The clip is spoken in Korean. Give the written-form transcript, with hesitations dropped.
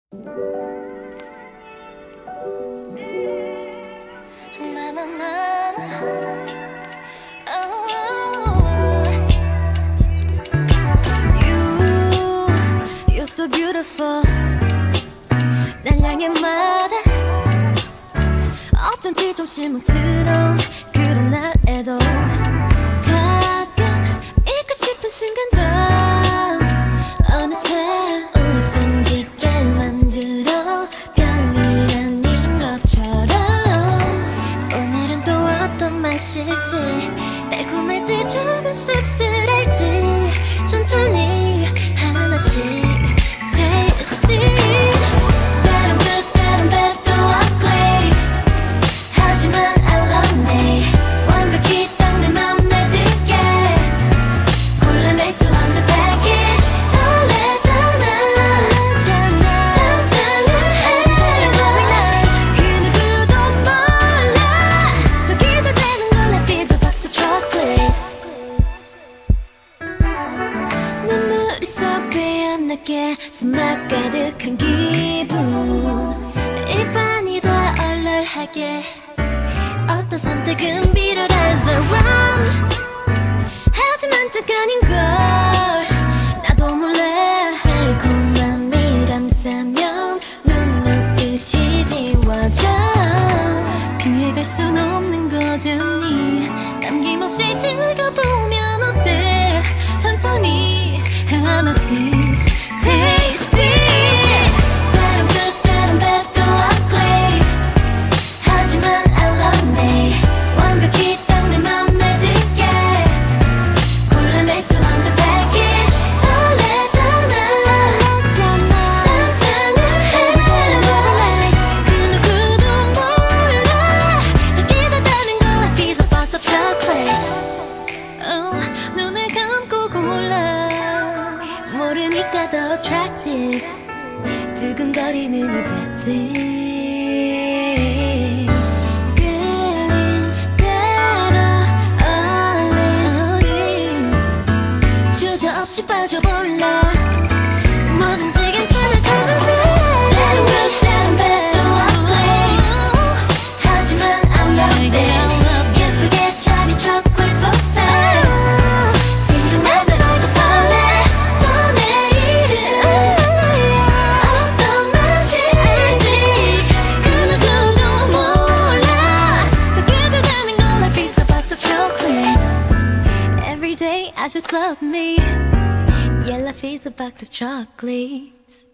You're so beautiful. 날 향해 말해. 어쩐지 좀 실망스러운 그런 날에도 가끔 잊고 싶은 순간도 어느새 웃음 짓게 만들어 별일 아닌 것처럼. 오늘은 또 어떤 맛일지, 달콤할지 조금 씁쓸할지 천천히 하나씩 tasty. 때론 good 때론 bad 또 ugly. 하지만 I love me. 완벽히 딱 내 맘에 들게 골라낼 수 없는 package. 설레잖아 상상을 해 every night. 그 누구도 몰라 더 기대되는 걸 Life is a box of chocolates. 내 머릿속에 연하게 숨막 가득한 기분. 일반이 다 얼얼하게 어떤 선택은 비열한 사람. 하지만 잠깐인걸 나도 몰래 달콤함이 감싸면 눈 녹듯이 지워져. 피해갈 순 없는 거잖니. 남김없이 즐겨보면 어때. 천천히 하나씩 tasty. 때론 good 때론 bad 또 ugly. 하지만 I love me. 완벽히 딱 내 맘에 들게 골라낼 수 없는 package. 설레잖아 상상을 해 every night. 그 누구도 몰라 더 기대되는 걸 Life is a box of chocolates. 눈을 감고 골라 모르니까 더 attractive. 두근거리는 이 뱉음 끌린 대로 얼린 주저없이 빠져볼라. 뭐든지 괜찮아 cause I'm real. 때론 good 때론 bad 또 ugly. 하지만 I love it. 예쁘게 차린 chocolate buffet. 생각만으로도 설레. 또 내일은 어떤 맛일지 그 누구도 몰라 더 기대되는 걸 Life is a box of chocolates. Every day I just love me. Yeah, life is a box of chocolates.